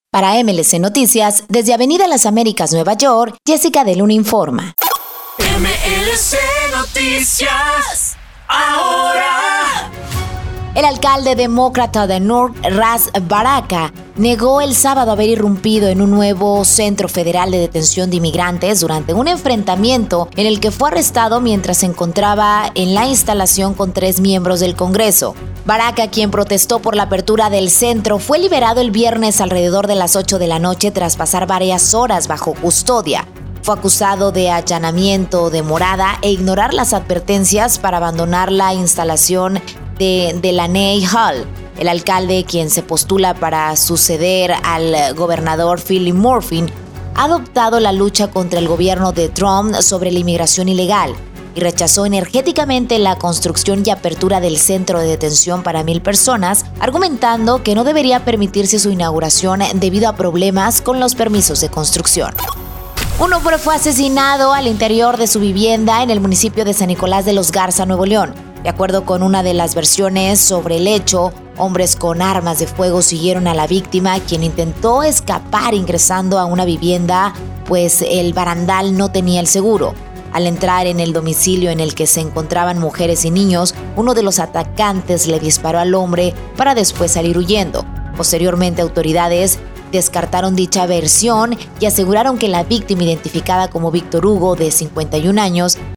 Para MLC Noticias, desde Avenida Las Américas, Nueva York, Jessica de Luna informa. MLC Noticias, ahora. El alcalde demócrata de Newark, Ras Baraka, negó el sábado haber irrumpido en un nuevo centro federal de detención de inmigrantes durante un enfrentamiento en el que fue arrestado mientras se encontraba en la instalación con 3 miembros del Congreso. Baraka, quien protestó por la apertura del centro, fue liberado el viernes alrededor de las 8 de la noche tras pasar varias horas bajo custodia. Fue acusado de allanamiento de morada e ignorar las advertencias para abandonar la instalación de Delaney Hall. El alcalde, quien se postula para suceder al gobernador Philip Murphy, ha adoptado la lucha contra el gobierno de Trump sobre la inmigración ilegal y rechazó energéticamente la construcción y apertura del centro de detención para 1,000 personas, argumentando que no debería permitirse su inauguración debido a problemas con los permisos de construcción. Un hombre fue asesinado al interior de su vivienda en el municipio de San Nicolás de los Garza, Nuevo León. De acuerdo con una de las versiones sobre el hecho, hombres con armas de fuego siguieron a la víctima, quien intentó escapar ingresando a una vivienda, pues el barandal no tenía el seguro. Al entrar en el domicilio en el que se encontraban mujeres y niños, uno de los atacantes le disparó al hombre para después salir huyendo. Posteriormente, autoridades descartaron dicha versión y aseguraron que la víctima, identificada como Víctor Hugo, de 51 años,